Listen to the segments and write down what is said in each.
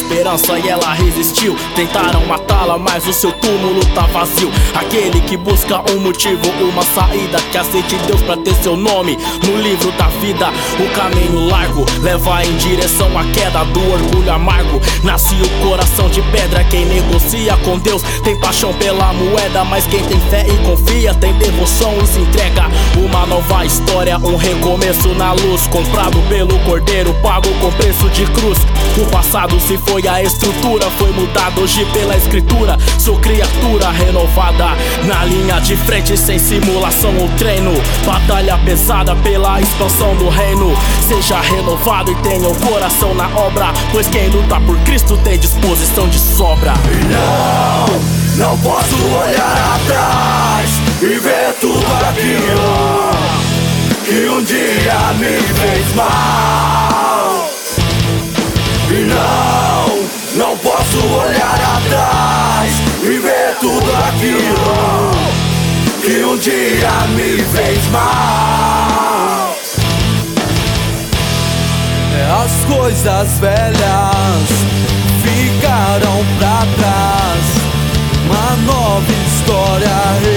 esperança e ela resistiu. Tentaram matá-la, mas o seu túmulo tá vazio. Aquele que busca um motivo, uma saída, que aceite Deus pra ter seu nome no livro da vida. O caminho largo leva em direção à queda do orgulho amargo. Nasce o coração de pedra, quem negocia com Deus tem paixão pela moeda, mas quem tem fé e confia tem devoção e se entrega. Uma nova história, um recomeço na luz, comprado pelo Cordeiro, pago com preço de cruz. O passado se foi, a estrutura foi mudada hoje pela escritura. Sou criatura renovada, na linha de frente sem simulação ou treino. Batalha pesada pela expansão do reino. Seja renovado e tenha o coração na obra, pois quem luta por Cristo tem disposição de sobra. E não posso olhar atrás e ver tudo aquilo que um dia me fez mal. E não posso olhar atrás e ver tudo aquilo que um dia me fez mal. As coisas velhas ficaram pra trás, uma nova história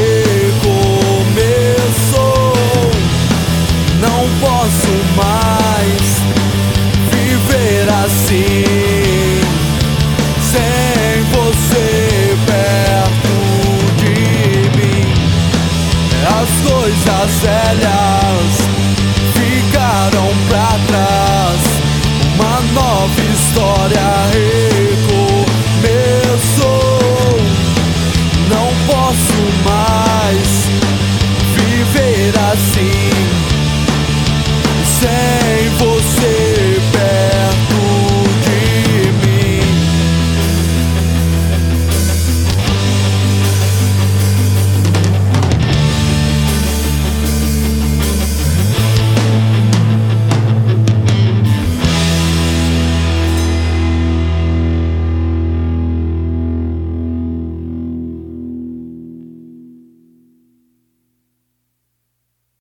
recomeçou. Não posso mais viver assim, sem você perto de mim. As coisas velhas ficaram pra trás, uma nova história recomeçou. Não posso mais viver assim, sem